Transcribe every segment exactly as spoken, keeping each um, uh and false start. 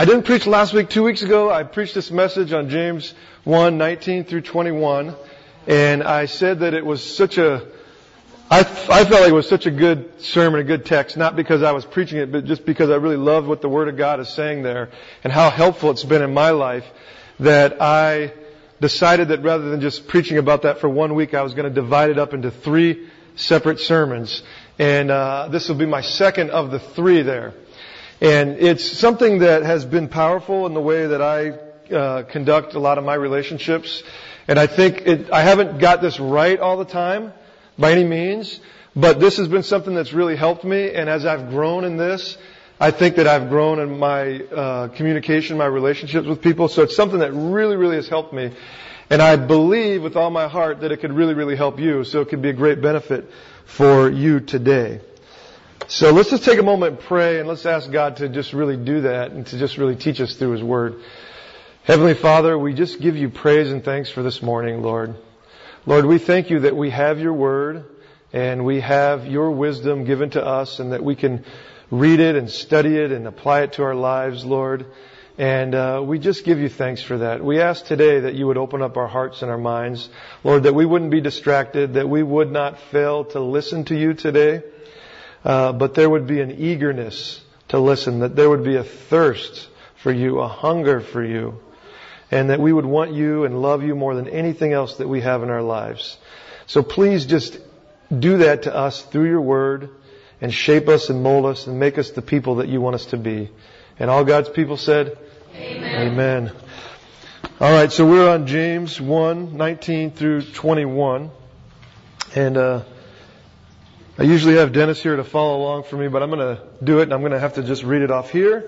I didn't preach last week. Two weeks ago, I preached this message on James one, nineteen through twenty-one. And I said that it was such a, I, I felt like it was such a good sermon, a good text, not because I was preaching it, but just because I really loved what the Word of God is saying there and how helpful it's been in my life, that I decided that rather than just preaching about that for one week, I was going to divide it up into three separate sermons. And uh, this will be my second of the three there. And it's something that has been powerful in the way that I uh, conduct a lot of my relationships. And I think it, I haven't got this right all the time, by any means, but this has been something that's really helped me. And as I've grown in this, I think that I've grown in my uh, communication, my relationships with people. So it's something that really, really has helped me. And I believe with all my heart that it could really, really help you. So it could be a great benefit for you today. So let's just take a moment and pray, and let's ask God to just really do that and to just really teach us through His Word. Heavenly Father, we just give you praise and thanks for this morning, Lord. Lord, we thank you that we have your Word and we have your wisdom given to us and that we can read it and study it and apply it to our lives, Lord. And uh, we just give you thanks for that. We ask today that you would open up our hearts and our minds, Lord, that we wouldn't be distracted, that we would not fail to listen to you today. Uh, but there would be an eagerness to listen, that there would be a thirst for you, a hunger for you, and that we would want you and love you more than anything else that we have in our lives. So please just do that to us through your Word and shape us and mold us and make us the people that you want us to be. And all God's people said, Amen. Amen. All right, so we're on James one, nineteen through twenty-one. And, uh, I usually have Dennis here to follow along for me, but I'm going to do it and I'm going to have to just read it off here.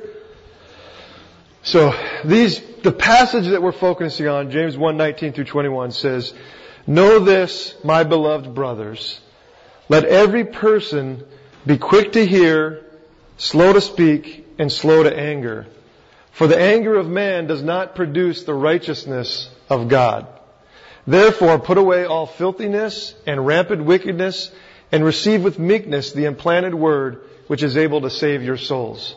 So these, the passage that we're focusing on, James one, nineteen through twenty-one says, "Know this, my beloved brothers, let every person be quick to hear, slow to speak, and slow to anger. For the anger of man does not produce the righteousness of God. Therefore put away all filthiness and rampant wickedness, and receive with meekness the implanted word, which is able to save your souls."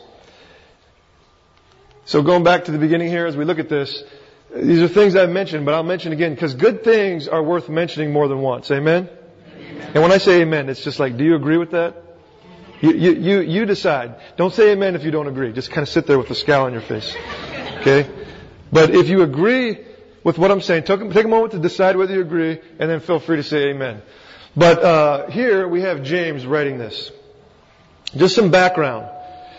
So going back to the beginning here, as we look at this, these are things I've mentioned, but I'll mention again, because good things are worth mentioning more than once. Amen? Amen? And when I say amen, it's just like, do you agree with that? You, you, you, you decide. Don't say amen if you don't agree. Just kind of sit there with a scowl on your face. Okay? But if you agree with what I'm saying, take, take a moment to decide whether you agree, and then feel free to say amen. But uh here we have James writing this. Just some background.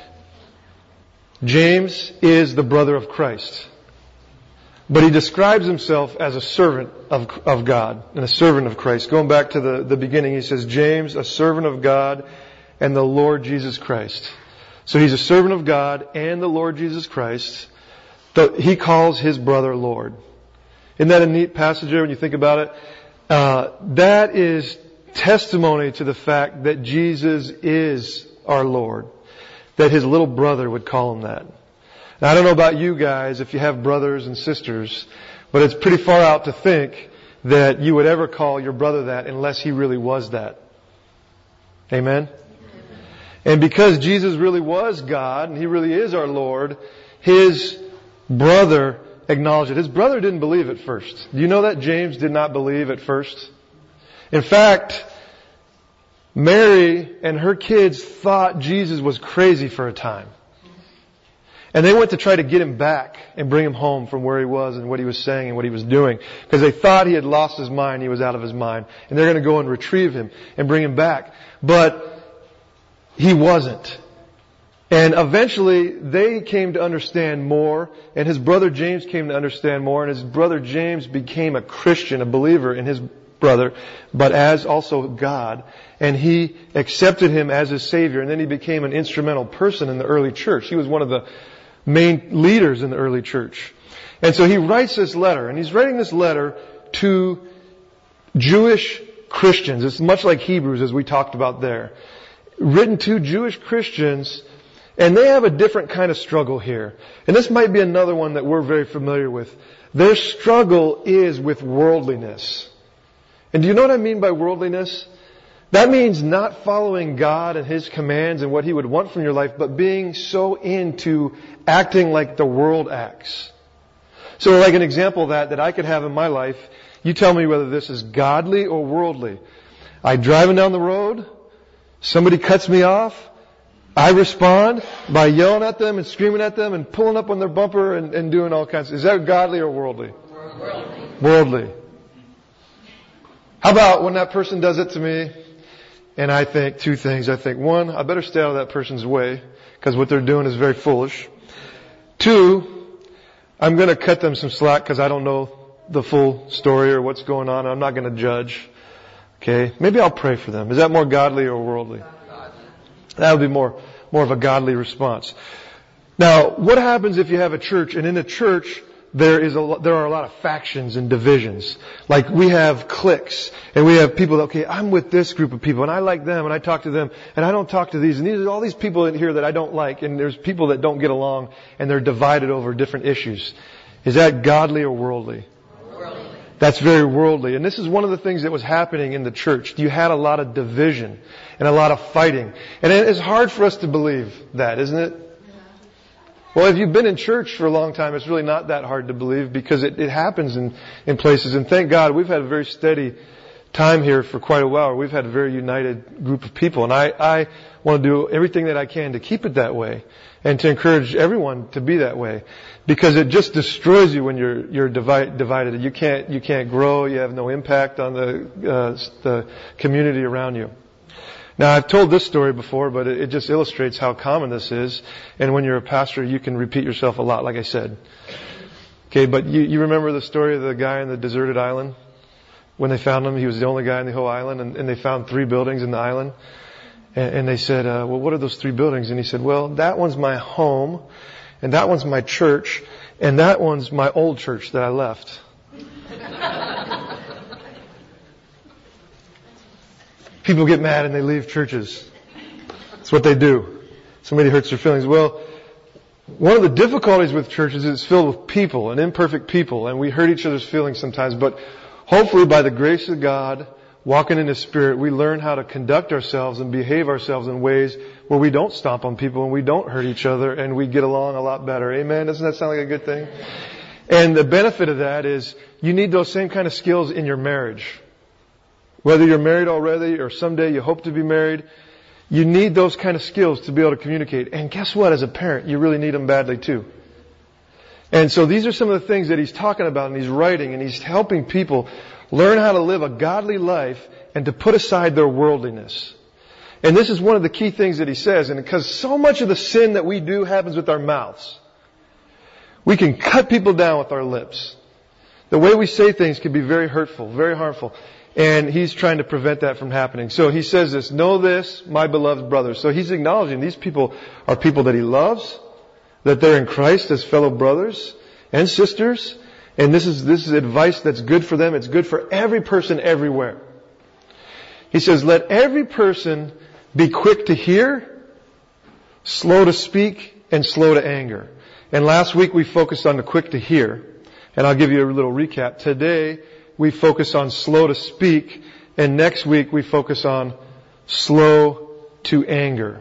James is the brother of Christ. But he describes himself as a servant of, of God and a servant of Christ. Going back to the, the beginning, he says, James, a servant of God and the Lord Jesus Christ. So he's a servant of God and the Lord Jesus Christ. He calls his brother Lord. Isn't that a neat passage there when you think about it? Uh, that is testimony to the fact that Jesus is our Lord. That his little brother would call him that. Now, I don't know about you guys, if you have brothers and sisters, but it's pretty far out to think that you would ever call your brother that unless he really was that. Amen? And because Jesus really was God, and he really is our Lord, his brother acknowledged it. His brother didn't believe at first. Do you know that James did not believe at first? In fact, Mary and her kids thought Jesus was crazy for a time. And they went to try to get him back and bring him home from where he was and what he was saying and what he was doing. Because they thought he had lost his mind, he was out of his mind. And they're going to go and retrieve him and bring him back. But he wasn't. And eventually they came to understand more, and his brother James came to understand more, and his brother James became a Christian, a believer in his brother, but as also God. And he accepted him as his Savior, and then he became an instrumental person in the early church. He was one of the main leaders in the early church. And so he writes this letter, and he's writing this letter to Jewish Christians. It's much like Hebrews, as we talked about there. Written to Jewish Christians, and they have a different kind of struggle here. And this might be another one that we're very familiar with. Their struggle is with worldliness. And do you know what I mean by worldliness? That means not following God and His commands and what He would want from your life, but being so into acting like the world acts. So like an example of that that I could have in my life, you tell me whether this is godly or worldly. I'm driving down the road, somebody cuts me off, I respond by yelling at them and screaming at them and pulling up on their bumper and, and doing all kinds of... Is that godly or worldly? Worldly. Worldly. How about when that person does it to me and I think two things. I think, one, I better stay out of that person's way because what they're doing is very foolish. Two, I'm going to cut them some slack because I don't know the full story or what's going on. I'm not going to judge. Okay? Maybe I'll pray for them. Is that more godly or worldly? That would be more, more of a godly response. Now, what happens if you have a church, and in a church, there is a, there are a lot of factions and divisions. Like we have cliques, and we have people that, okay, I'm with this group of people, and I like them, and I talk to them, and I don't talk to these, and these are all these people in here that I don't like, and there's people that don't get along, and they're divided over different issues. Is that godly or worldly? Worldly. That's very worldly. And this is one of the things that was happening in the church. You had a lot of division and a lot of fighting. And it's hard for us to believe that, isn't it? Well, if you've been in church for a long time, it's really not that hard to believe because it, it happens in, in places. And thank God we've had a very steady time here for quite a while. We've had a very united group of people. And I, I want to do everything that I can to keep it that way and to encourage everyone to be that way because it just destroys you when you're, you're divide, divided. You can't, you can't grow. You have no impact on the, uh, the community around you. Now, I've told this story before, but it just illustrates how common this is. And when you're a pastor, you can repeat yourself a lot, like I said. Okay, but you, you remember the story of the guy on the deserted island? When they found him, he was the only guy in the whole island, and, and they found three buildings in the island. And, and they said, uh, well, what are those three buildings? And he said, well, that one's my home, and that one's my church, and that one's my old church that I left. People get mad and they leave churches. That's what they do. Somebody hurts their feelings. Well, one of the difficulties with churches is it's filled with people and imperfect people, and we hurt each other's feelings sometimes. But hopefully by the grace of God, walking in His Spirit, we learn how to conduct ourselves and behave ourselves in ways where we don't stomp on people and we don't hurt each other and we get along a lot better. Amen? Doesn't that sound like a good thing? And the benefit of that is you need those same kind of skills in your marriage. Whether you're married already or someday you hope to be married, you need those kind of skills to be able to communicate. And guess what? As a parent, you really need them badly too. And so these are some of the things that he's talking about and he's writing and he's helping people learn how to live a godly life and to put aside their worldliness. And this is one of the key things that he says. And because so much of the sin that we do happens with our mouths, we can cut people down with our lips. The way we say things can be very hurtful, very harmful. And he's trying to prevent that from happening. So he says this, know this, my beloved brothers. So he's acknowledging these people are people that he loves, that they're in Christ as fellow brothers and sisters. And this is, this is advice that's good for them. It's good for every person everywhere. He says, let every person be quick to hear, slow to speak, and slow to anger. And last week we focused on the quick to hear. And I'll give you a little recap. Today, we focus on slow to speak, and next week we focus on slow to anger.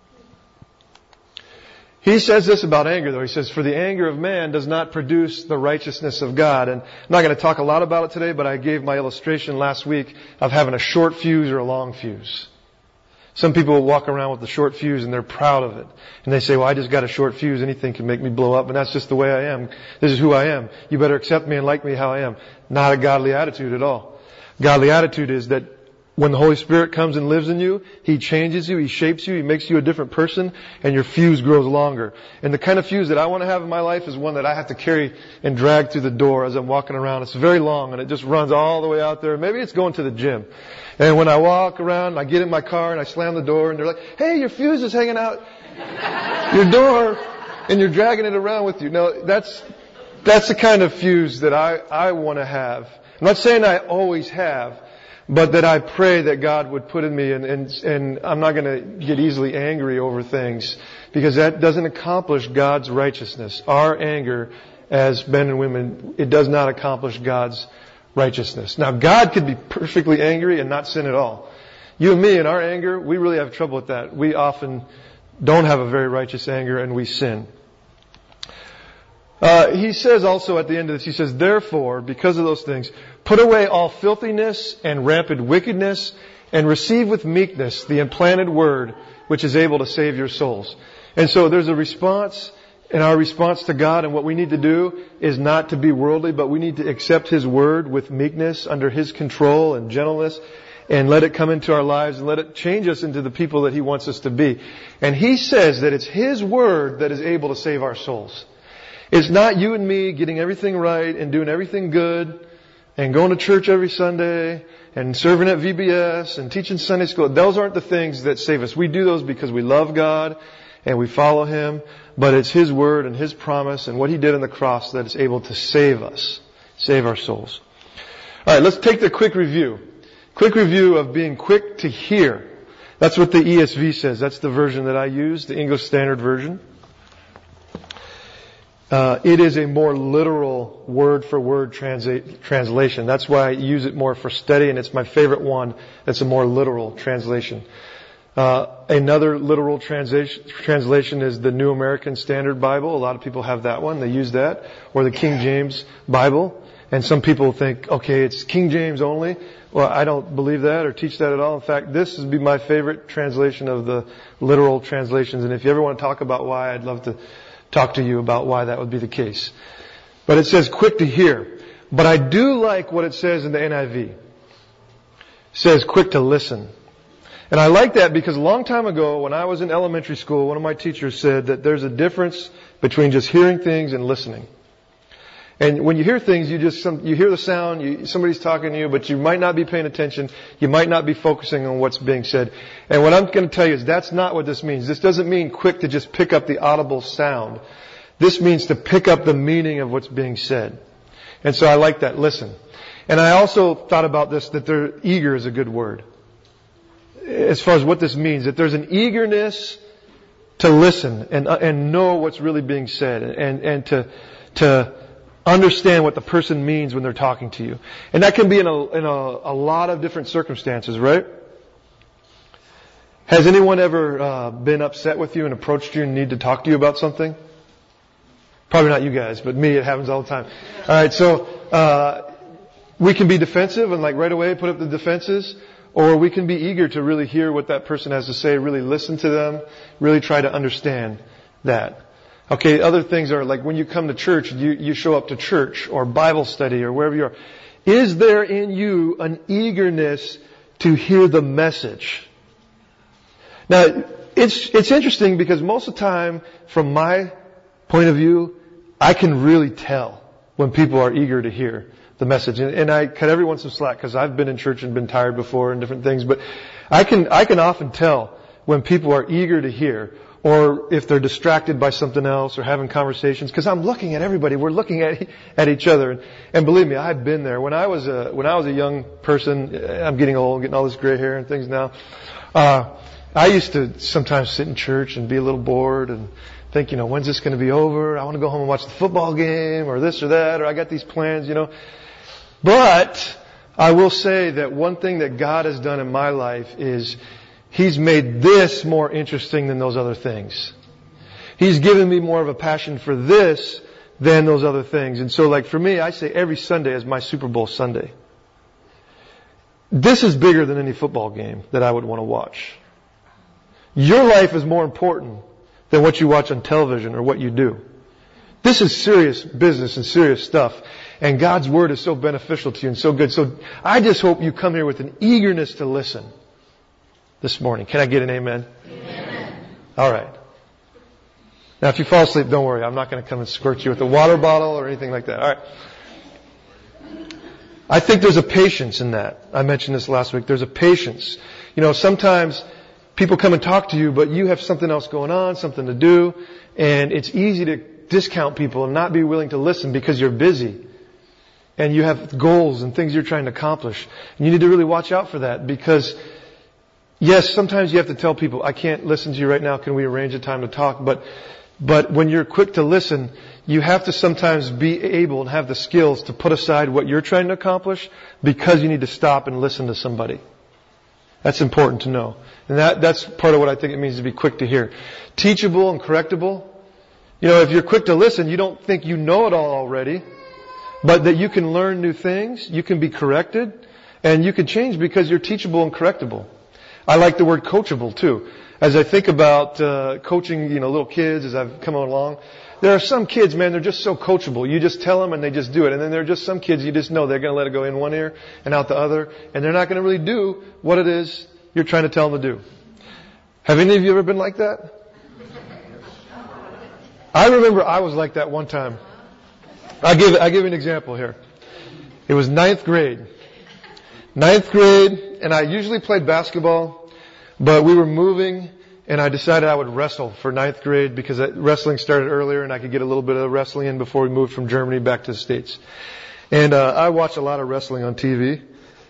He says this about anger though. He says, for the anger of man does not produce the righteousness of God. And I'm not going to talk a lot about it today, but I gave my illustration last week of having a short fuse or a long fuse. Some people walk around with the short fuse and they're proud of it. And they say, well, I just got a short fuse. Anything can make me blow up. And that's just the way I am. This is who I am. You better accept me and like me how I am. Not a godly attitude at all. Godly attitude is that when the Holy Spirit comes and lives in you, He changes you, He shapes you, He makes you a different person, and your fuse grows longer. And the kind of fuse that I want to have in my life is one that I have to carry and drag through the door as I'm walking around. It's very long and it just runs all the way out there. Maybe it's going to the gym. And when I walk around, I get in my car and I slam the door and they're like, hey, your fuse is hanging out your door and you're dragging it around with you. No, that's, that's the kind of fuse that I, I want to have. I'm not saying I always have, but that I pray that God would put in me, and, and, and I'm not going to get easily angry over things because that doesn't accomplish God's righteousness. Our anger as men and women, it does not accomplish God's righteousness. Now, God could be perfectly angry and not sin at all. You and me, in our anger, we really have trouble with that. We often don't have a very righteous anger, and we sin. Uh, he says also at the end of this, he says, therefore, because of those things, put away all filthiness and rampant wickedness, and receive with meekness the implanted word, which is able to save your souls. And so there's a response, and our response to God, and what we need to do is not to be worldly, but we need to accept His word with meekness, under His control and gentleness, and let it come into our lives, and let it change us into the people that He wants us to be. And He says that it's His word that is able to save our souls. It's not you and me getting everything right and doing everything good and going to church every Sunday and serving at V B S and teaching Sunday school. Those aren't the things that save us. We do those because we love God and we follow Him. But it's His word and His promise and what He did on the cross that is able to save us, save our souls. All right, let's take the quick review. Quick review of being quick to hear. That's what the E S V says. That's the version that I use, the English Standard Version. Uh, it is a more literal word-for-word transa- translation. That's why I use it more for study, and it's my favorite one. That's a more literal translation. Uh, another literal translation, translation is the New American Standard Bible. A lot of people have that one. They use that. Or the King James Bible. And some people think, okay, it's King James only. Well, I don't believe that or teach that at all. In fact, this would be my favorite translation of the literal translations. And if you ever want to talk about why, I'd love to talk to you about why that would be the case. But it says quick to hear. But I do like what it says in the N I V. It says quick to listen. And I like that because a long time ago when I was in elementary school, one of my teachers said that there's a difference between just hearing things and listening. And when you hear things, you just, some, you hear the sound, you, somebody's talking to you, but you might not be paying attention. You might not be focusing on what's being said. And what I'm going to tell you is that's not what this means. This doesn't mean quick to just pick up the audible sound. This means to pick up the meaning of what's being said. And so I like that. Listen. And I also thought about this, that they're eager is a good word. As far as what this means, that there's an eagerness to listen and, uh, and know what's really being said and, and to, to, understand what the person means when they're talking to you. And that can be in a, in a, a lot of different circumstances, right? Has anyone ever uh, been upset with you and approached you and need to talk to you about something? Probably not you guys, but me, it happens all the time. All right, so uh, we can be defensive and like right away put up the defenses, or we can be eager to really hear what that person has to say, really listen to them, really try to understand that. Okay, other things are like when you come to church, you, you show up to church or Bible study or wherever you are. Is there in you an eagerness to hear the message? Now, it's, it's interesting because most of the time, from my point of view, I can really tell when people are eager to hear the message. And, and I cut everyone some slack because I've been in church and been tired before and different things, but I can, I can often tell when people are eager to hear, or if they're distracted by something else or having conversations, because I'm looking at everybody. We're looking at at each other, and, and believe me, I've been there. When I was a when I was a young person, I'm getting old, getting all this gray hair and things now. Uh, I used to sometimes sit in church and be a little bored and think, you know, when's this going to be over? I want to go home and watch the football game, or this or that, or I got these plans, you know. But I will say that one thing that God has done in my life is He's made this more interesting than those other things. He's given me more of a passion for this than those other things. And so like for me, I say every Sunday is my Super Bowl Sunday. This is bigger than any football game that I would want to watch. Your life is more important than what you watch on television or what you do. This is serious business and serious stuff. And God's Word is so beneficial to you and so good. So I just hope you come here with an eagerness to listen this morning. Can I get an amen? Amen. All right. Now, if you fall asleep, don't worry. I'm not going to come and squirt you with a water bottle or anything like that. All right. I think there's a patience in that. I mentioned this last week. There's a patience. You know, sometimes people come and talk to you, but you have something else going on, something to do, and it's easy to discount people and not be willing to listen because you're busy. And you have goals and things you're trying to accomplish. And you need to really watch out for that because yes, sometimes you have to tell people, I can't listen to you right now. Can we arrange a time to talk? But, but when you're quick to listen, you have to sometimes be able and have the skills to put aside what you're trying to accomplish because you need to stop and listen to somebody. That's important to know. And that, that's part of what I think it means to be quick to hear. Teachable and correctable. You know, if you're quick to listen, you don't think you know it all already, but that you can learn new things, you can be corrected, and you can change because you're teachable and correctable. I like the word coachable too. As I think about uh, coaching, you know, little kids as I've come along, there are some kids, man, they're just so coachable. You just tell them and they just do it. And then there are just some kids you just know they're going to let it go in one ear and out the other, and they're not going to really do what it is you're trying to tell them to do. Have any of you ever been like that? I remember I was like that one time. I'll give, I'll give you an example here. It was ninth grade. Ninth grade, and I usually played basketball, but we were moving, and I decided I would wrestle for ninth grade because wrestling started earlier, and I could get a little bit of wrestling in before we moved from Germany back to the States. And uh, I watched a lot of wrestling on T V.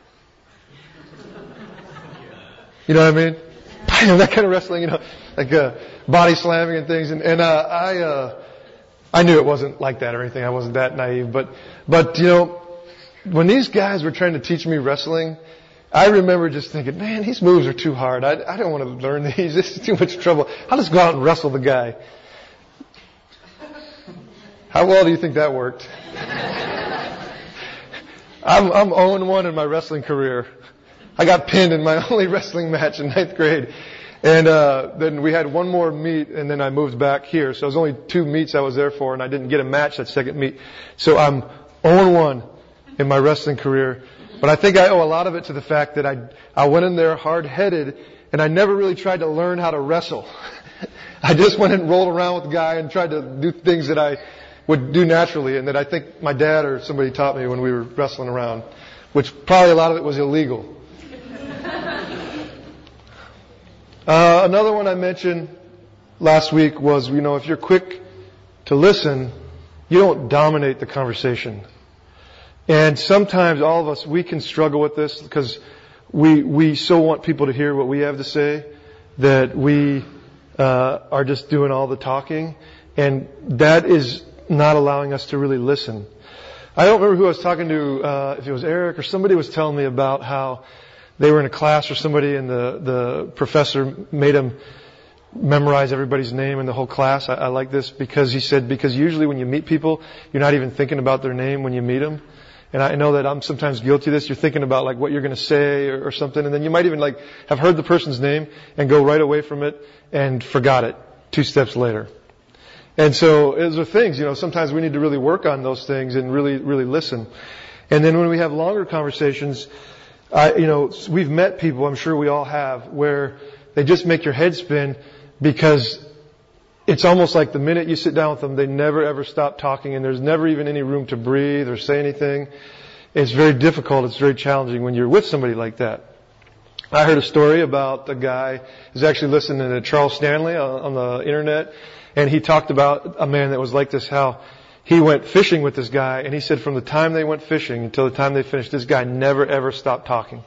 You know what I mean? Bam, that kind of wrestling, you know, like uh, body slamming and things. And, and uh, I, uh, I knew it wasn't like that or anything. I wasn't that naive. But, but you know, when these guys were trying to teach me wrestling, I remember just thinking, man, these moves are too hard. I, I don't want to learn these. This is too much trouble. I'll just go out and wrestle the guy. How well do you think that worked? I'm, I'm oh and one in my wrestling career. I got pinned in my only wrestling match in ninth grade. And uh then we had one more meet, and then I moved back here. So it was only two meets I was there for, and I didn't get a match that second meet. So I'm oh and one in my wrestling career. But I think I owe a lot of it to the fact that I I went in there hard-headed, and I never really tried to learn how to wrestle. I just went and rolled around with the guy and tried to do things that I would do naturally, and that I think my dad or somebody taught me when we were wrestling around, which probably a lot of it was illegal. Uh, another one I mentioned last week was, you know, if you're quick to listen, you don't dominate the conversation. And sometimes all of us, we can struggle with this because we, we so want people to hear what we have to say that we, uh, are just doing all the talking. And that is not allowing us to really listen. I don't remember who I was talking to, uh, if it was Eric or somebody was telling me about how they were in a class or somebody, and the, the professor made them memorize everybody's name in the whole class. I, I like this because he said, because usually when you meet people, you're not even thinking about their name when you meet them. And I know that I'm sometimes guilty of this. You're thinking about like what you're going to say or, or something, and then you might even like have heard the person's name and go right away from it and forgot it two steps later. And so those are things, you know, sometimes we need to really work on those things and really, really listen. And then when we have longer conversations, I, you know, we've met people, I'm sure we all have, where they just make your head spin because it's almost like the minute you sit down with them, they never ever stop talking, and there's never even any room to breathe or say anything. It's very difficult. It's very challenging when you're with somebody like that. I heard a story about a guy who was actually listening to Charles Stanley on, on the internet, and he talked about a man that was like this, how he went fishing with this guy, and he said from the time they went fishing until the time they finished, this guy never ever stopped talking.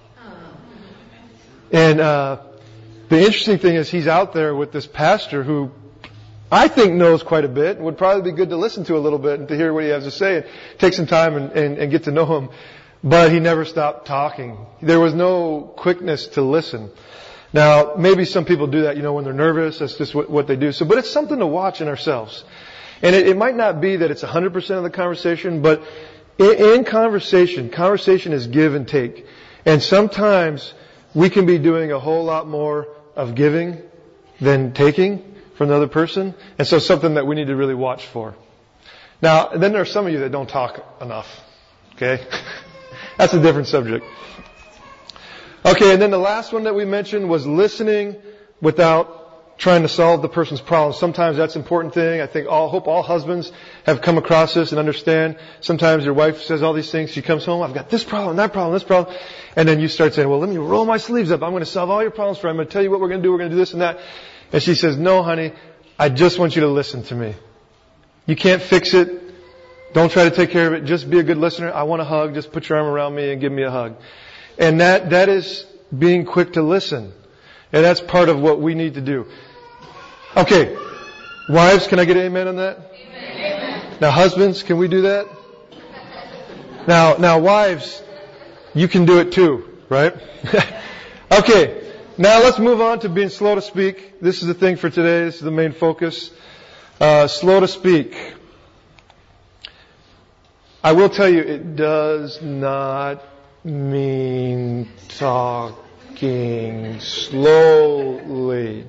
And uh the interesting thing is he's out there with this pastor who I think knows quite a bit, and would probably be good to listen to a little bit and to hear what he has to say and take some time and, and, and get to know him. But he never stopped talking. There was no quickness to listen. Now, maybe some people do that, you know, when they're nervous. That's just what, what they do. So, but it's something to watch in ourselves. And it, it might not be that it's one hundred percent of the conversation, but in, in conversation, conversation is give and take. And sometimes we can be doing a whole lot more of giving than taking from the other person. And so something that we need to really watch for. Now, then there are some of you that don't talk enough. Okay? That's a different subject. Okay, and then the last one that we mentioned was listening without trying to solve the person's problem. Sometimes that's an important thing. I think all, hope all husbands have come across this and understand. Sometimes your wife says all these things. She comes home, I've got this problem, that problem, this problem. And then you start saying, well, let me roll my sleeves up. I'm going to solve all your problems for you. I'm going to tell you what we're going to do. We're going to do this and that. And she says, no, honey, I just want you to listen to me. You can't fix it. Don't try to take care of it. Just be a good listener. I want a hug. Just put your arm around me and give me a hug. And that, that is being quick to listen. And that's part of what we need to do. Okay. Wives, can I get an amen on that? Amen. Now husbands, can we do that? Now, now wives, you can do it too, right? Okay, now let's move on to being slow to speak. This is the thing for today. This is the main focus. Uh, slow to speak. I will tell you, it does not mean talking slowly.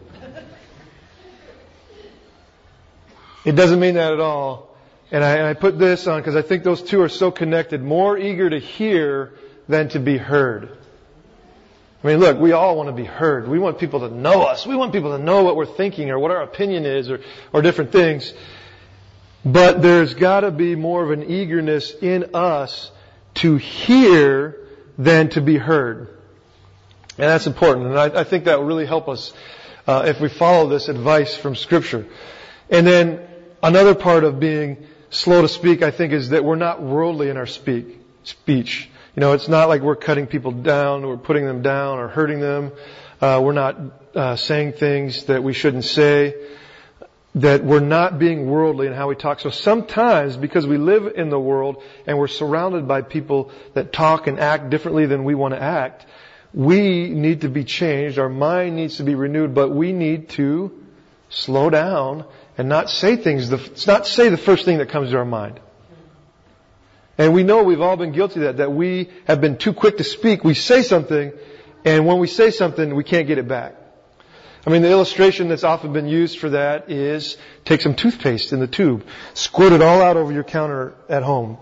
It doesn't mean that at all. And I, and I put this on because I think those two are so connected. More eager to hear than to be heard. I mean, look, we all want to be heard. We want people to know us. We want people to know what we're thinking or what our opinion is or, or different things. But there's got to be more of an eagerness in us to hear than to be heard. And that's important. And I, I think that will really help us uh, if we follow this advice from Scripture. And then another part of being slow to speak, I think, is that we're not worldly in our speak speech. You know, it's not like we're cutting people down or putting them down or hurting them. Uh, we're not uh, saying things that we shouldn't say. That we're not being worldly in how we talk. So sometimes, because we live in the world and we're surrounded by people that talk and act differently than we want to act, we need to be changed. Our mind needs to be renewed, but we need to slow down and not say things, the, not say the first thing that comes to our mind. And we know we've all been guilty of that, that we have been too quick to speak. We say something, and when we say something, we can't get it back. I mean, the illustration that's often been used for that is take some toothpaste in the tube, squirt it all out over your counter at home.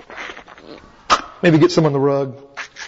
Maybe get some on the rug,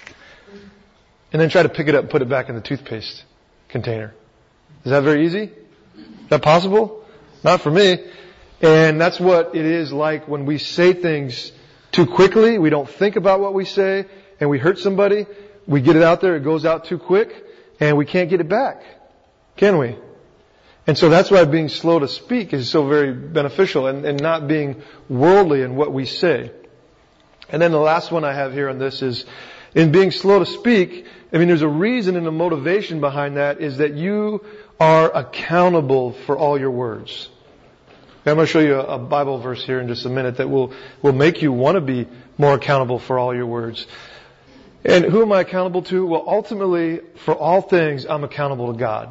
and then try to pick it up and put it back in the toothpaste container. Is that very easy? Is that possible? Not for me. And that's what it is like when we say things too quickly. We don't think about what we say, and we hurt somebody. We get it out there, it goes out too quick, and we can't get it back. Can we? And so that's why being slow to speak is so very beneficial, and, and not being worldly in what we say. And then the last one I have here on this is, in being slow to speak, I mean, there's a reason and a motivation behind that, is that you are accountable for all your words. I'm going to show you a Bible verse here in just a minute that will, will make you want to be more accountable for all your words. And who am I accountable to? Well, ultimately, for all things, I'm accountable to God.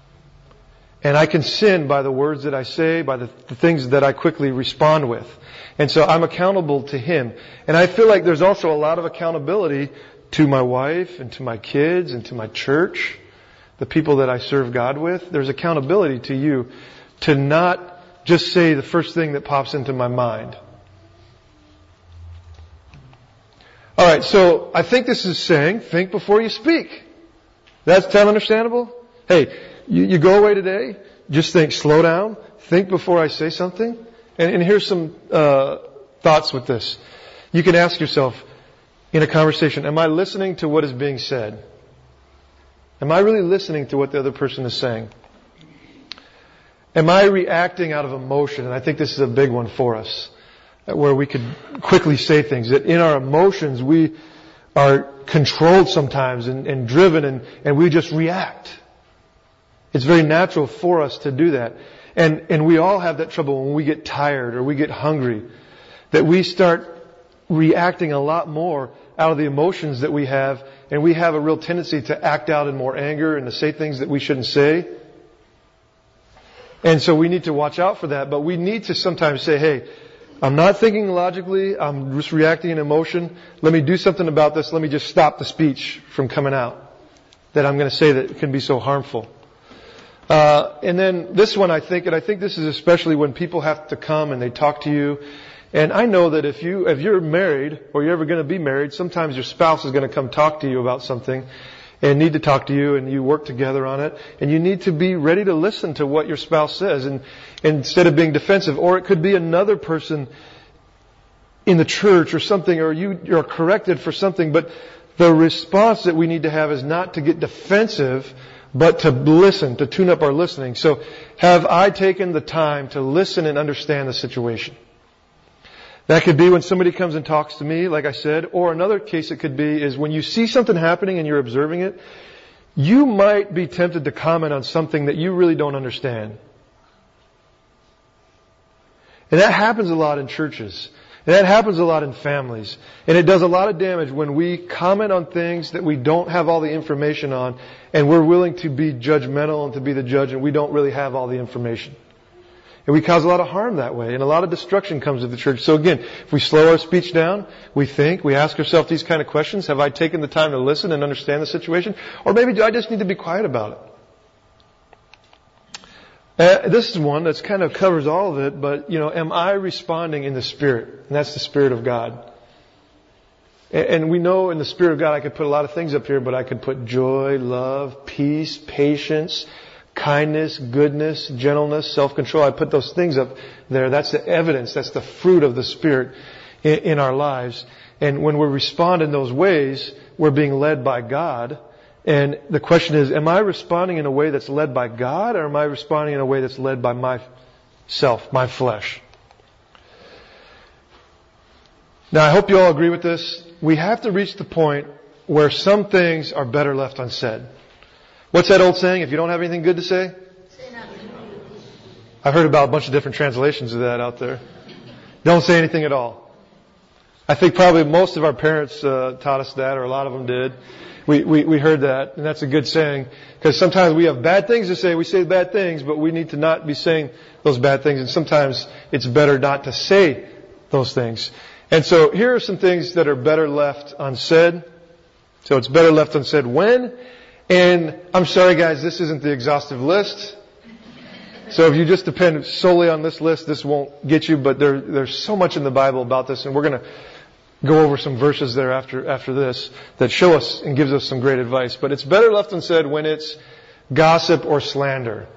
And I can sin by the words that I say, by the, the things that I quickly respond with. And so I'm accountable to Him. And I feel like there's also a lot of accountability to my wife and to my kids and to my church, the people that I serve God with. There's accountability to you to not just say the first thing that pops into my mind. All right, so I think this is saying, think before you speak. That's that understandable? Hey, you, you go away today, just think, slow down, think before I say something. And, and here's some uh, thoughts with this. You can ask yourself in a conversation, am I listening to what is being said? Am I really listening to what the other person is saying? Am I reacting out of emotion? And I think this is a big one for us, where we could quickly say things. That in our emotions, we are controlled sometimes and, and driven, and, and we just react. It's very natural for us to do that. And, and we all have that trouble when we get tired or we get hungry, that we start reacting a lot more out of the emotions that we have, and we have a real tendency to act out in more anger and to say things that we shouldn't say. And so we need to watch out for that, but we need to sometimes say, hey, I'm not thinking logically, I'm just reacting in emotion. Let me do something about this. Let me just stop the speech from coming out that I'm going to say that can be so harmful. Uh, and then this one, I think, and I think this is especially when people have to come and they talk to you. And I know that if you, if you're married or you're ever going to be married, sometimes your spouse is going to come talk to you about something and need to talk to you, and you work together on it. And you need to be ready to listen to what your spouse says, and, and instead of being defensive. Or it could be another person in the church or something, or you, you're corrected for something. But the response that we need to have is not to get defensive, but to listen, to tune up our listening. So have I taken the time to listen and understand the situation? That could be when somebody comes and talks to me, like I said, or another case it could be is when you see something happening and you're observing it, you might be tempted to comment on something that you really don't understand. And that happens a lot in churches. And that happens a lot in families. And it does a lot of damage when we comment on things that we don't have all the information on, and we're willing to be judgmental and to be the judge, and we don't really have all the information. And we cause a lot of harm that way, and a lot of destruction comes to the church. So again, if we slow our speech down, we think, we ask ourselves these kind of questions. Have I taken the time to listen and understand the situation? Or maybe do I just need to be quiet about it? Uh, this is one that's kind of covers all of it, but, you know, am I responding in the Spirit? And that's the Spirit of God. And, and we know in the Spirit of God I could put a lot of things up here, but I could put joy, love, peace, patience, kindness, goodness, gentleness, self-control. I put those things up there. That's the evidence. That's the fruit of the Spirit in, in our lives. And when we respond in those ways, we're being led by God. And the question is, am I responding in a way that's led by God, or am I responding in a way that's led by myself, my flesh? Now, I hope you all agree with this. We have to reach the point where some things are better left unsaid. What's that old saying? If you don't have anything good to say? Say nothing. I've heard about a bunch of different translations of that out there. Don't say anything at all. I think probably most of our parents uh, taught us that, or a lot of them did. We, we, we heard that, and that's a good saying, because sometimes we have bad things to say. We say bad things, but we need to not be saying those bad things, and sometimes it's better not to say those things. And so here are some things that are better left unsaid. So it's better left unsaid when, and I'm sorry guys, this isn't the exhaustive list. So if you just depend solely on this list, this won't get you, but there, there's so much in the Bible about this, and we're going to go over some verses there after after this that show us and gives us some great advice. But it's better left unsaid when it's gossip or slander.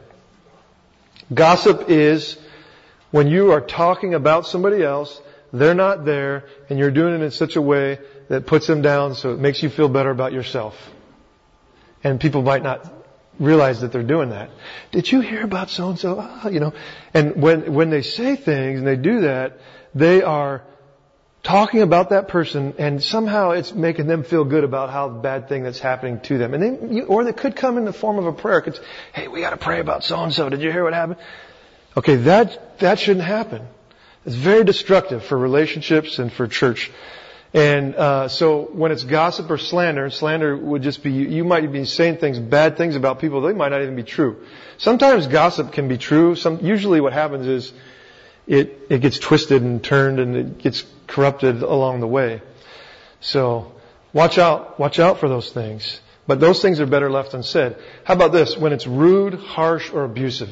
Gossip is when you are talking about somebody else, they're not there, and you're doing it in such a way that puts them down, so it makes you feel better about yourself. And people might not realize that they're doing that. Did you hear about so-and-so? Ah, you know, and when when they say things and they do that, they are talking about that person, and somehow it's making them feel good about how bad thing that's happening to them. And they, you, or they could come in the form of a prayer. It's, hey, we got to pray about so-and-so. Did you hear what happened? Okay, that that shouldn't happen. It's very destructive for relationships and for church. And uh so when it's gossip or slander, slander would just be, you, you might be saying things, bad things about people. They might not even be true. Sometimes gossip can be true. Some usually what happens is it it gets twisted and turned, and it gets corrupted along the way. So watch out, watch out for those things. But those things are better left unsaid. How about this? When it's rude, harsh, or abusive.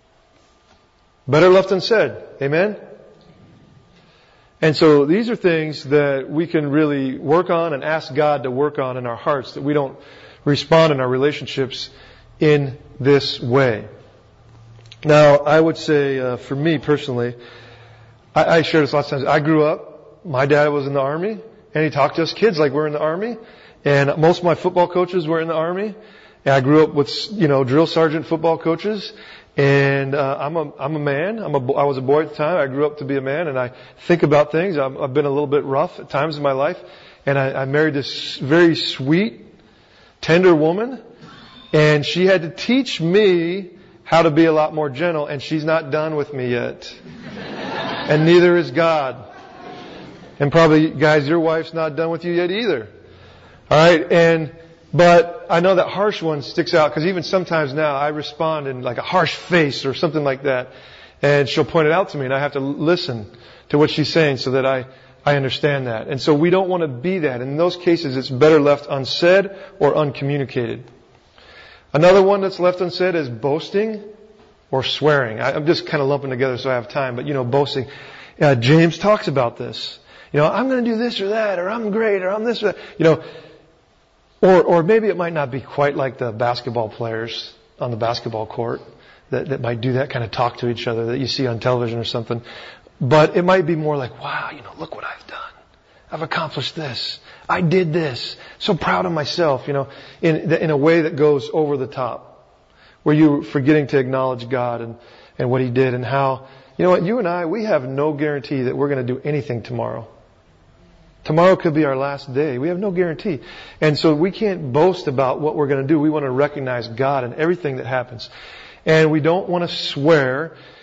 Better left unsaid. Amen? And so these are things that we can really work on and ask God to work on in our hearts, that we don't respond in our relationships in this way. Now, I would say, uh, for me personally, I, I shared this lots of times. I grew up, my dad was in the Army, and he talked to us kids like we're in the Army. And most of my football coaches were in the Army. And I grew up with, you know, drill sergeant football coaches. And uh, I'm a I'm a man. I'm a I was a boy at the time. I grew up to be a man, and I think about things. I'm, I've been a little bit rough at times in my life, and I, I married this very sweet, tender woman, and she had to teach me how to be a lot more gentle. And she's not done with me yet, and neither is God. And probably, guys, your wife's not done with you yet either. All right, and. But I know that harsh one sticks out, because even sometimes now I respond in like a harsh face or something like that, and she'll point it out to me, and I have to listen to what she's saying so that I, I understand that. And so we don't want to be that. In those cases, it's better left unsaid or uncommunicated. Another one that's left unsaid is boasting or swearing. I, I'm just kind of lumping together so I have time, but you know, boasting. Uh, James talks about this. You know, I'm going to do this or that, or I'm great, or I'm this or that. You know, Or, or maybe it might not be quite like the basketball players on the basketball court that, that might do that kind of talk to each other that you see on television or something. But it might be more like, wow, you know, look what I've done. I've accomplished this. I did this. So proud of myself, you know, in, in a way that goes over the top, where you're forgetting to acknowledge God and, and what He did, and how, you know what, you and I, we have no guarantee that we're going to do anything tomorrow. Tomorrow could be our last day. We have no guarantee. And so we can't boast about what we're going to do. We want to recognize God in everything that happens. And we don't want to swear.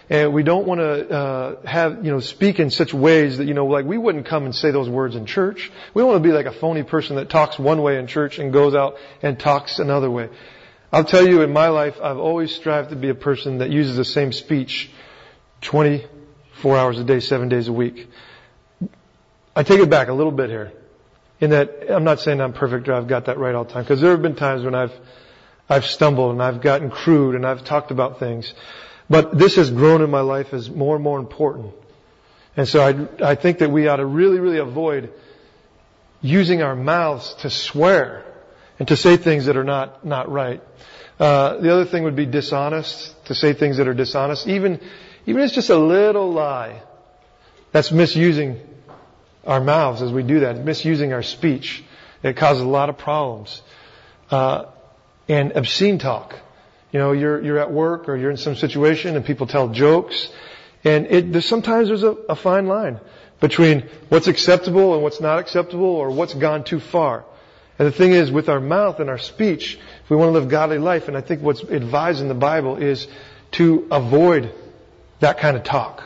And we don't want to uh, have, you know, speak in such ways that, you know, like we wouldn't come and say those words in church. We don't want to be like a phony person that talks one way in church and goes out and talks another way. I'll tell you, in my life, I've always strived to be a person that uses the same speech twenty-four hours a day, seven days a week. I take it back a little bit here, in that I'm not saying I'm perfect or I've got that right all the time, because there have been times when I've I've stumbled and I've gotten crude and I've talked about things. But this has grown in my life as more and more important. And so I, I think that we ought to really, really avoid using our mouths to swear and to say things that are not, not right. Uh, the other thing would be dishonest, to say things that are dishonest. Even, even if it's just a little lie, that's misusing our mouths as we do that, misusing our speech. It causes a lot of problems. Uh, and obscene talk. You know, you're, you're at work or you're in some situation and people tell jokes. And it, there's sometimes there's a, a fine line between what's acceptable and what's not acceptable, or what's gone too far. And the thing is, with our mouth and our speech, if we want to live godly life, and I think what's advised in the Bible is to avoid that kind of talk.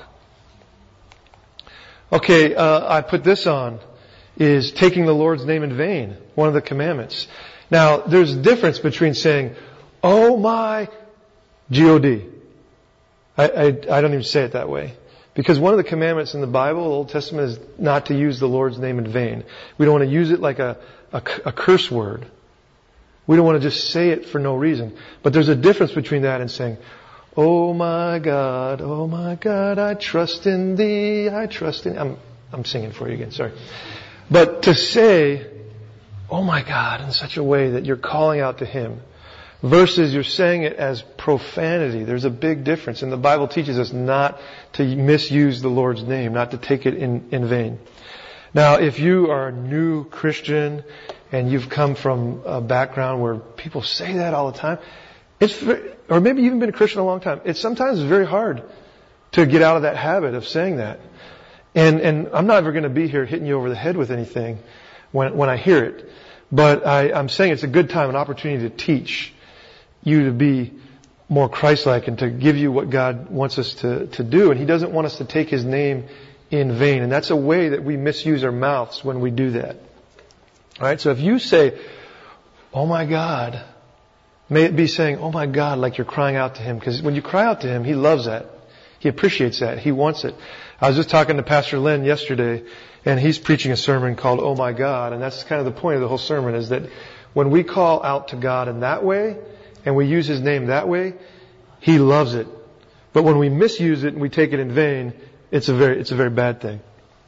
Okay, uh, I put this on, is taking the Lord's name in vain, one of the commandments. Now, there's a difference between saying, oh my G O D. I, I, I don't even say it that way. Because one of the commandments in the Bible, the Old Testament, is not to use the Lord's name in vain. We don't want to use it like a, a, a curse word. We don't want to just say it for no reason. But there's a difference between that and saying, oh my God, oh my God, I trust in Thee, I trust in... I'm, I'm singing for you again, sorry. But to say, oh my God, in such a way that you're calling out to Him, versus you're saying it as profanity. There's a big difference. And the Bible teaches us not to misuse the Lord's name, not to take it in, in vain. Now, if you are a new Christian and you've come from a background where people say that all the time, it's, or maybe you've been a Christian a long time, it's sometimes very hard to get out of that habit of saying that. And, and I'm not ever going to be here hitting you over the head with anything when, when I hear it. But I, I'm saying it's a good time, an opportunity to teach you to be more Christ-like and to give you what God wants us to, to do. And He doesn't want us to take His name in vain. And that's a way that we misuse our mouths when we do that. Alright, so if you say, oh my God, may it be saying, oh my God, like you're crying out to Him. Because when you cry out to Him, He loves that. He appreciates that. He wants it. I was just talking to Pastor Len yesterday, and he's preaching a sermon called Oh My God. And that's kind of the point of the whole sermon, is that when we call out to God in that way, and we use His name that way, He loves it. But when we misuse it and we take it in vain, it's a very, it's a very bad thing.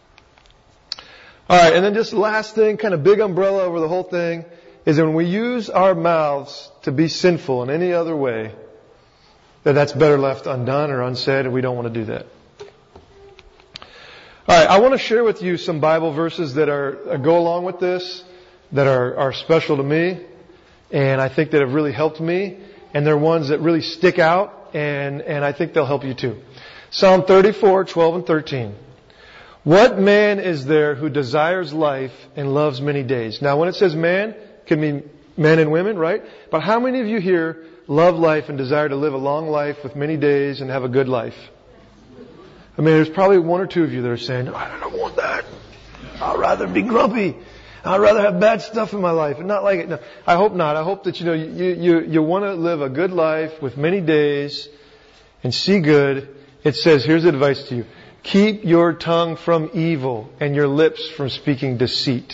Alright, and then just the last thing, kind of big umbrella over the whole thing, is that when we use our mouths to be sinful in any other way, that that's better left undone or unsaid, and we don't want to do that. Alright, I want to share with you some Bible verses that are, uh, go along with this, that are, are special to me. And I think that have really helped me. And they're ones that really stick out. And, and I think they'll help you too. Psalm thirty-four, twelve and thirteen. What man is there who desires life and loves many days? Now when it says man, it can mean men and women, right? But how many of you here love life and desire to live a long life with many days and have a good life? I mean, there's probably one or two of you that are saying, I don't want that. I'd rather be grumpy. I'd rather have bad stuff in my life and not like it. No, I hope not. I hope that, you know, you, you, you want to live a good life with many days and see good. It says, here's advice to you. Keep your tongue from evil and your lips from speaking deceit.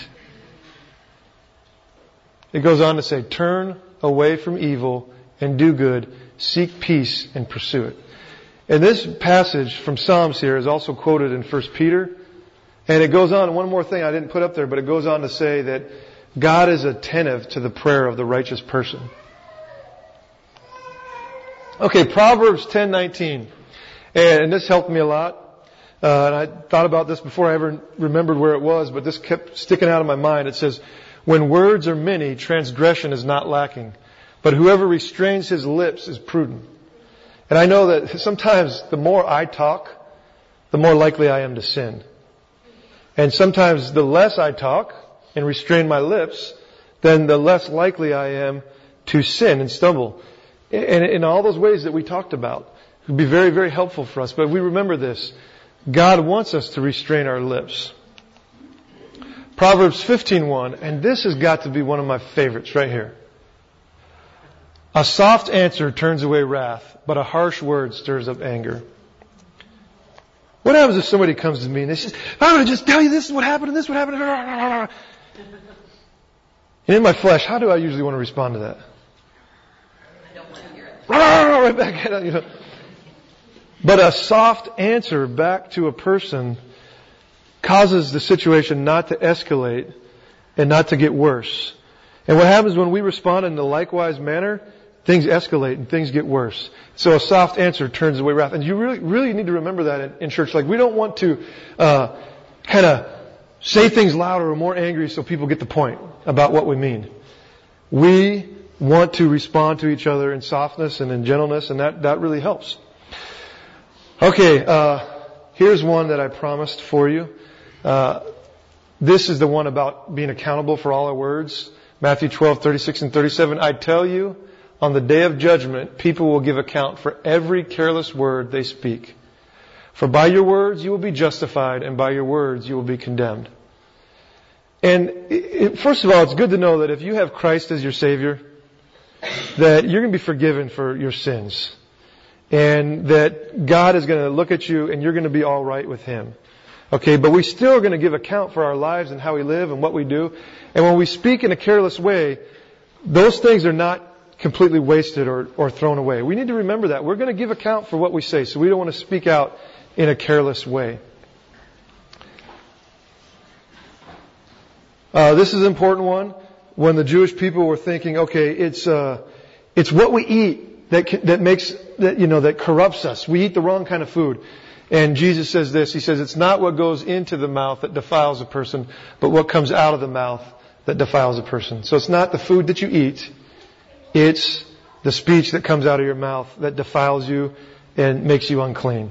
It goes on to say, turn away from evil and do good. Seek peace and pursue it. And this passage from Psalms here is also quoted in First Peter. And it goes on, one more thing I didn't put up there, but it goes on to say that God is attentive to the prayer of the righteous person. Okay, Proverbs ten nineteen. And this helped me a lot. Uh, and I thought about this before I ever remembered where it was, but this kept sticking out of my mind. It says, when words are many, transgression is not lacking. But whoever restrains his lips is prudent. And I know that sometimes the more I talk, the more likely I am to sin. And sometimes the less I talk and restrain my lips, then the less likely I am to sin and stumble. And in all those ways that we talked about, It would be very, very helpful for us. But we remember this. God wants us to restrain our lips. Proverbs fifteen one, and this has got to be one of my favorites right here. A soft answer turns away wrath, but a harsh word stirs up anger. What happens if somebody comes to me and they say, I'm going to just tell you this is what happened and this is what happened. And in my flesh, how do I usually want to respond to that? I don't want to hear it. Right back at it, you know. But a soft answer back to a person causes the situation not to escalate and not to get worse. And what happens when we respond in the likewise manner, things escalate and things get worse. So a soft answer turns away wrath. And you really, really need to remember that in, in church. Like, we don't want to uh kind of say things louder or more angry so people get the point about what we mean. We want to respond to each other in softness and in gentleness, and that, that really helps. Okay, uh here's one that I promised for you. Uh This is the one about being accountable for all our words. Matthew twelve, thirty-six and thirty-seven. I tell you, on the day of judgment, people will give account for every careless word they speak. For by your words you will be justified, and by your words you will be condemned. And it, first of all, it's good to know that if you have Christ as your Savior, that you're going to be forgiven for your sins. And that God is going to look at you and you're going to be all right with Him. Okay, but we still are going to give account for our lives and how we live and what we do. And when we speak in a careless way, those things are not completely wasted or, or thrown away. We need to remember that. We're going to give account for what we say, so we don't want to speak out in a careless way. Uh, this is an important one. When the Jewish people were thinking, okay, it's uh, it's what we eat that that makes that you know that corrupts us. We eat the wrong kind of food. And Jesus says this. He says, it's not what goes into the mouth that defiles a person, but what comes out of the mouth that defiles a person. So it's not the food that you eat. It's the speech that comes out of your mouth that defiles you and makes you unclean.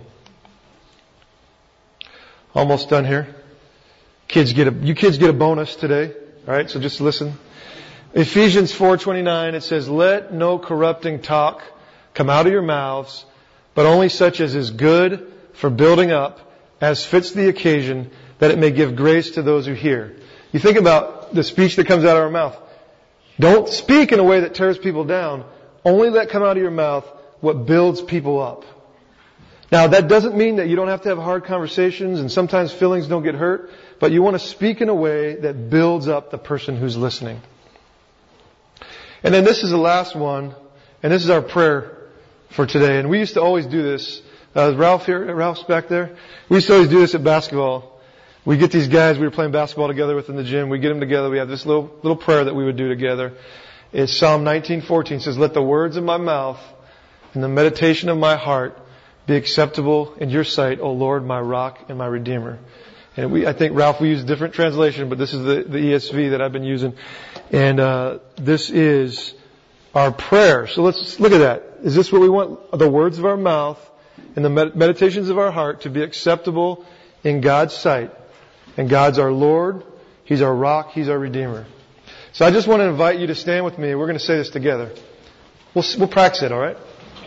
Almost done here. Kids get a, you kids get a bonus today. All right, so just listen. Ephesians four twenty-nine, it says, let no corrupting talk come out of your mouths, but only such as is good for building up, as fits the occasion, that it may give grace to those who hear. You think about the speech that comes out of our mouth. Don't speak in a way that tears people down. Only let come out of your mouth what builds people up. Now, that doesn't mean that you don't have to have hard conversations, and sometimes feelings don't get hurt, but you want to speak in a way that builds up the person who's listening. And then this is the last one, and this is our prayer for today. And we used to always do this. Uh, Ralph here, Ralph's back there. We used to always do this at basketball. We get these guys we were playing basketball together with in the gym. We get them together. We have this little little prayer that we would do together. It's Psalm nineteen fourteen. It says, let the words of my mouth and the meditation of my heart be acceptable in your sight, O Lord, my rock and my redeemer. And we, I think, Ralph, we use a different translation, but this is the, the E S V that I've been using. And uh this is our prayer. So let's look at that. Is this what we want? The words of our mouth and the meditations of our heart to be acceptable in God's sight. And God's our Lord. He's our rock. He's our Redeemer. So I just want to invite you to stand with me. We're going to say this together. We'll, we'll practice it, all right?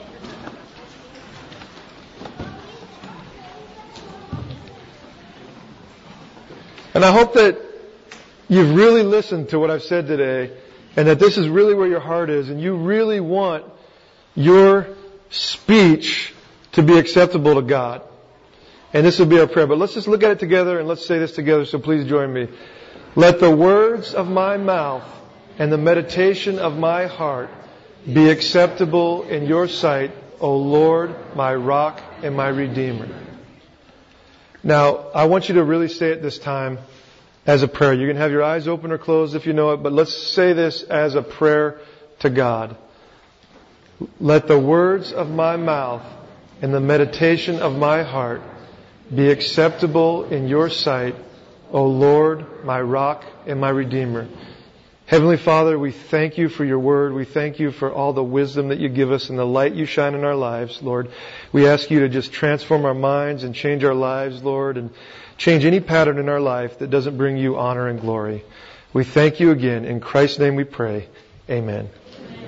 And I hope that you've really listened to what I've said today, and that this is really where your heart is, and you really want your speech to be acceptable to God. And this will be our prayer. But let's just look at it together and let's say this together, so please join me. Let the words of my mouth and the meditation of my heart be acceptable in your sight, O Lord, my rock and my redeemer. Now, I want you to really say it this time as a prayer. You can have your eyes open or closed if you know it, but let's say this as a prayer to God. Let the words of my mouth and the meditation of my heart be acceptable in your sight, O Lord, my rock and my redeemer. Heavenly Father, we thank you for your word. We thank you for all the wisdom that you give us and the light you shine in our lives, Lord. We ask you to just transform our minds and change our lives, Lord, and change any pattern in our life that doesn't bring you honor and glory. We thank you again. In Christ's name we pray. Amen.